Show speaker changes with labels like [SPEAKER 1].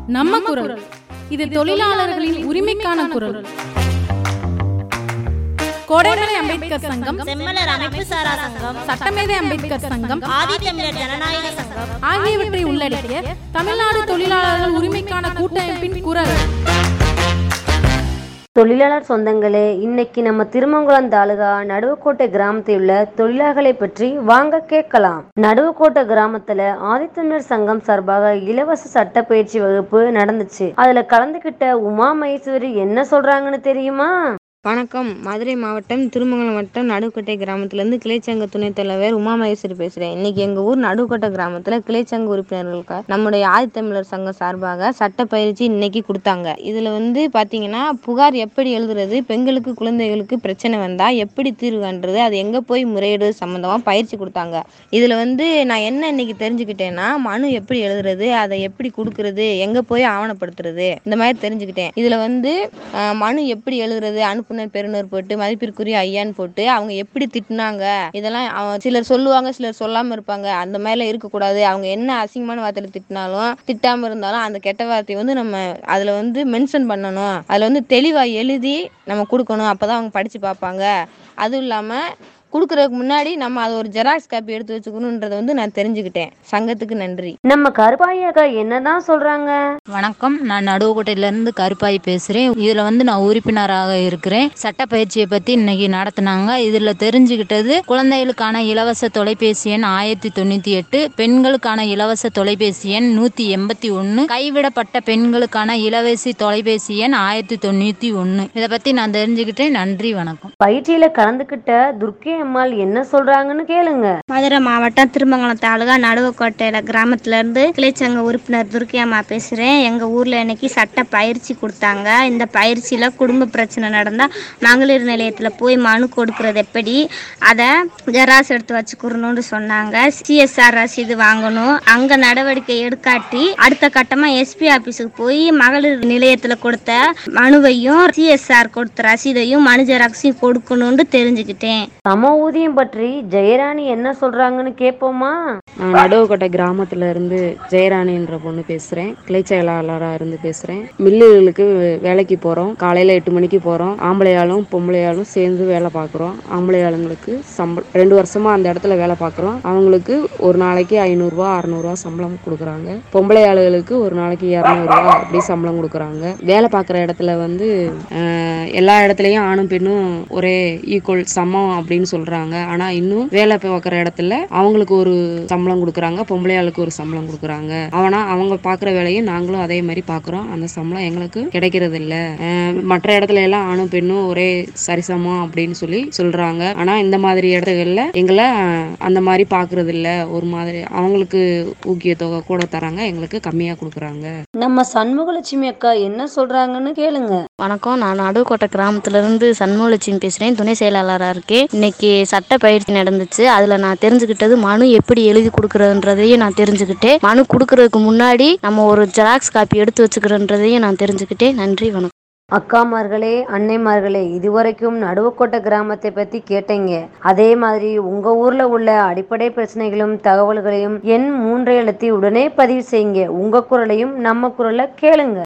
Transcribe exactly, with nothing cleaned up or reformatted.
[SPEAKER 1] நம்ம குரல். இது தொழிலாளர்களின் உரிமைக்கான குரல். கோடைமலை அம்பேத்கர் சங்கம்,
[SPEAKER 2] செம்மலர் அமைப்பு சாரா சங்கம்,
[SPEAKER 1] சட்டமேதை அம்பேத்கர் சங்கம்,
[SPEAKER 2] ஆதித்தமிழர் ஜனநாயக சங்கம்
[SPEAKER 1] ஆகியவற்றை உள்ளடக்கிய தமிழ்நாடு தொழிலாளர்கள் உரிமைக்கான கூட்டமைப்பின் குரல்.
[SPEAKER 3] தொழிலாளர் சொந்தங்களே, இன்னைக்கு நம்ம திருமங்கலம் தாலுகா நடுவுக்கோட்டை கிராமத்தில் உள்ள தொழிலாளர்களை பற்றி வாங்க கேட்கலாம். நடுவுக்கோட்டை கிராமத்துல ஆதித்தமிழர் சங்கம் சார்பாக இலவச சட்ட பயிற்சி வகுப்பு நடந்துச்சு. அதுல கலந்துகிட்ட உமா மகேஸ்வரி என்ன சொல்றாங்கன்னு தெரியுமா?
[SPEAKER 4] வணக்கம். மதுரை மாவட்டம் திருமங்கலம் வட்டம் நடுக்கோட்டை கிராமத்திலேருந்து கிளைச்சங்க துணைத் தலைவர் உமா மகேஸ்வரி பேசுகிறேன். இன்னைக்கு எங்கள் ஊர் நடுக்கோட்டை கிராமத்தில் கிளைச்சங்க உறுப்பினர்களுக்கு நம்முடைய ஆதித்தமிழர் சங்கம் சார்பாக சட்ட பயிற்சி இன்னைக்கு கொடுத்தாங்க. இதில் வந்து பார்த்தீங்கன்னா, புகார் எப்படி எழுதுறது, பெண்களுக்கு குழந்தைகளுக்கு பிரச்சனை வந்தால் எப்படி தீர்வு காண்றது, அது எங்கே போய் முறையிடுறது சம்மந்தமாக பயிற்சி கொடுத்தாங்க. இதில் வந்து நான் என்ன இன்னைக்கு தெரிஞ்சுக்கிட்டேன்னா, மனு எப்படி எழுதுறது, அதை எப்படி கொடுக்கறது, எங்கே போய் ஆவணப்படுத்துறது, இந்த மாதிரி தெரிஞ்சுக்கிட்டேன். இதில் வந்து மனு எப்படி எழுதுறது, அனுப்பு பெருனர் போட்டு மதிப்பிற்குரிய ஐயான்னு போட்டு அவங்க எப்படி திட்டினாங்க, இதெல்லாம் சிலர் சொல்லுவாங்க, சிலர் சொல்லாம இருப்பாங்க. அந்த மாதிரிலாம் இருக்கக்கூடாது. அவங்க என்ன அசிங்கமான வார்த்தையில திட்டினாலும் திட்டாம இருந்தாலும் அந்த கெட்ட வார்த்தையை வந்து நம்ம அதுல வந்து மென்ஷன் பண்ணணும். அதுல வந்து தெளிவா எழுதி நம்ம கொடுக்கணும். அப்பதான் அவங்க படிச்சு பார்ப்பாங்க. அதுவும் இல்லாம கொடுக்கறதுக்கு முன்னாடி நம்ம அதை ஒரு ஜெராக்ஸ் காப்பி எடுத்து வச்சுக்கணும்ன்றத வந்து நான் தெரிஞ்சுக்கிட்டேன். சங்கத்துக்கு நன்றி.
[SPEAKER 3] நம்ம கருப்பாயக்கா என்னதான் சொல்றாங்க?
[SPEAKER 5] வணக்கம். நான் நடுவுக்கோட்டையில இருந்து கருப்பாய் பேசுறேன். இதுல வந்து நான் உறுப்பினராக இருக்கிறேன். சட்ட பயிற்சியை பத்தி இன்னைக்கு நடத்தினாங்க. இதுல தெரிஞ்சுக்கிட்டது, குழந்தைகளுக்கான இலவச தொலைபேசி எண் ஆயிரத்தி தொண்ணூத்தி எட்டு, பெண்களுக்கான இலவச தொலைபேசி எண் நூத்தி எண்பத்தி ஒன்னு, கைவிடப்பட்ட பெண்களுக்கான இலவச தொலைபேசி எண் ஆயிரத்தி தொண்ணூத்தி ஒன்னு. இதை பத்தி நான் தெரிஞ்சுக்கிட்டேன். நன்றி, வணக்கம்.
[SPEAKER 3] பயிற்சியில கலந்துகிட்ட துர்க்கை அம்மாள் என்ன சொல்றாங்கன்னு கேளுங்க.
[SPEAKER 6] மதுரை மாவட்டம் திருமங்கலம் தாலுகா நடுவுக்கோட்டையில கிராமத்துல இருந்து கிளைச்சங்க உறுப்பினர் துர்க்கை அம்மா பேசுறேன். எங்க ஊர்ல இன்னைக்கு சட்ட பயிற்சி கொடுத்தாங்க. இந்த பயிற்சியில குடும்ப பிரச்சனை நடந்தா மகளிர் நிலையத்துல போய் மனு கொடுக்கறது எப்படி, அதை ஜெராக்ஸ் எடுத்து வச்சுக்கணும்னு சொன்னாங்க. சிஎஸ்ஆர் ரசீது வாங்கணும். அங்க நடவடிக்கை எடுக்காட்டி அடுத்த கட்டமா எஸ்பி ஆபீஸுக்கு போய் மகளிர் நிலையத்துல கொடுத்த மனுவையும் சிஎஸ்ஆர் கொடுத்த ரசீதையும் மனு ஜெராக்ஸையும் கொடுக்கணும்னு தெரிஞ்சுக்கிட்டேன்.
[SPEAKER 3] சம ஊதியம் பற்றி ஜெயராணி என்ன சொல்றாங்கன்னு கேட்போமா?
[SPEAKER 4] நான் நடுவுக்கோட்டை கிராமத்துல இருந்து ஜெயராணி என்ற பொண்ணு பேசுறேன். கிளை செயலாளராக இருந்து பேசுறேன். மில்லுகளுக்கு வேலைக்கு போறோம். காலையில எட்டு மணிக்கு போறோம். ஆம்பளையாலும் பொம்பளையாலும் சேர்ந்து வேலை பார்க்குறோம். ஆம்பளையாளுங்களுக்கு சம்பளம் ரெண்டு வருஷமா அந்த இடத்துல வேலை பார்க்குறோம். அவங்களுக்கு ஒரு நாளைக்கு ஐநூறுரூவா அறுநூறுவா சம்பளம் கொடுக்குறாங்க. பொம்பளையாளுகளுக்கு ஒரு நாளைக்கு இரநூறுவா அப்படி சம்பளம் கொடுக்குறாங்க. வேலை பார்க்குற இடத்துல வந்து எல்லா இடத்துலையும் ஆணும் பெண்ணும் ஒரே ஈக்குவல் சமம் அப்படின்னு சொல்றாங்க. ஆனா இன்னும் வேலை பார்க்குற இடத்துல அவங்களுக்கு ஒரு சம்பளம் கொடுக்குறாங்க, பொம்பளையாளுக்கு ஒரு சம்பளம் கொடுக்குறாங்க. ஆனா அவங்க பார்க்குற வேலையும் நாங்களும் அதே மாதிரி பார்க்குறோம். அந்த சம்பளம் எங்களுக்கு கிடைக்கிறது இல்ல. மற்ற இடத்துல எல்லாம் ஆணும் பெண்ணும் ஒரே சரிசமம் அப்படின்னு சொல்லி சொல்றாங்க. ஆனா இந்த மாதிரி இடத்துகள்ல எங்களை அந்த மாதிரி பார்க்கறது இல்ல. ஒரு மாதிரி அவங்களுக்கு ஊக்கிய தொகை கூட தராங்க, எங்களுக்கு கம்மியா கொடுக்குறாங்க.
[SPEAKER 3] நம்ம சண்முகலட்சுமி அக்கா என்ன சொல்றாங்கன்னு கேளுங்க.
[SPEAKER 7] வணக்கம். நான் நடுக்கோட்டை கிராமத்துல இருந்து சண்முகலட்சுமி பேசுறேன். துணை செயலாளராக இருக்கேன். இன்னைக்கு சட்ட பயிற்சி நடந்துச்சு. அதுல நான் தெரிஞ்சுக்கிட்டது, மனு எப்படி எழுதி கொடுக்கறதுன்றதையும் நான் தெரிஞ்சுக்கிட்டேன். மனு கொடுக்கறதுக்கு முன்னாடி நம்ம ஒரு ஜெராக்ஸ் காப்பி எடுத்து வச்சுக்கிறன்றதையும் நான் தெரிஞ்சுக்கிட்டேன். நன்றி, வணக்கம்.
[SPEAKER 3] அக்காமார்களே, அன்னைமார்களே, இதுவரைக்கும் நடுவுக்கோட்டை கிராமத்தை பத்தி கேட்டீங்க. அதே மாதிரி உங்க ஊர்ல உள்ள அடிப்படை பிரச்சனைகளும் தகவல்களையும் எண் மூன்றை எழுத்தி உடனே பதிவு செய்யுங்க. உங்க குரலையும் நம்ம குரலை கேளுங்க.